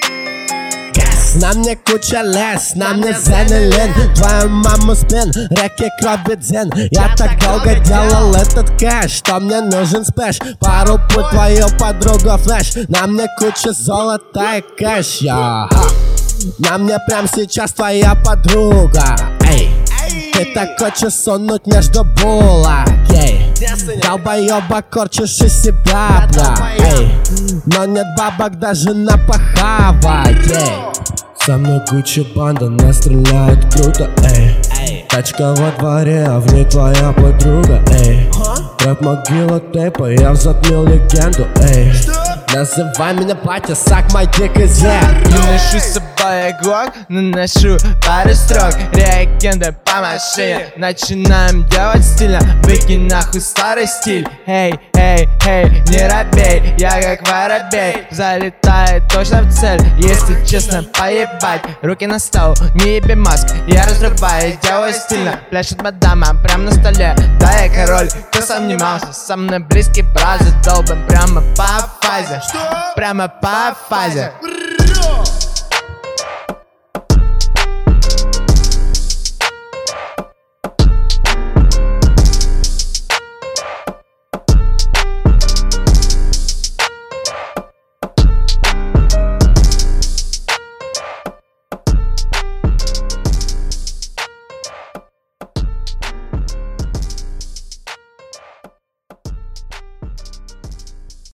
На мне куча лес, на мне зенелин. Твою маму спин, реки крови дзен. Я так долго делал этот кэш, что мне нужен спэш. Пару путь твою подругу флэш. На мне куча золота и кэш, на мне прям сейчас твоя подруга. Эй, ты так хочешь сунуть между булок, ей. Долбоёба корчишь из себя, бля. Эй, но нет бабок даже на похавать, ей. Со мной куча банда, нас стреляют круто, эй. Тачка во дворе, а в ней твоя подруга, эй. Рэп могила тейпа, я взотмил легенду, эй. Называй меня батя, suck my dick is yeah. Не ношу с собой глок, наношу пару строк. Реагенты по машине, начинаем делать стильно. Выкинь нахуй старый стиль. Эй, эй, эй, не робей, я как воробей. Залетает точно в цель, если честно поебать. Руки на стол, не еби маск, я разрываю, делаю стильно. Пляшет мадама прям на столе, да я король, кто сомневался. Со мной близкий брат, задолбан прямо по фазе. Прямо по фазе.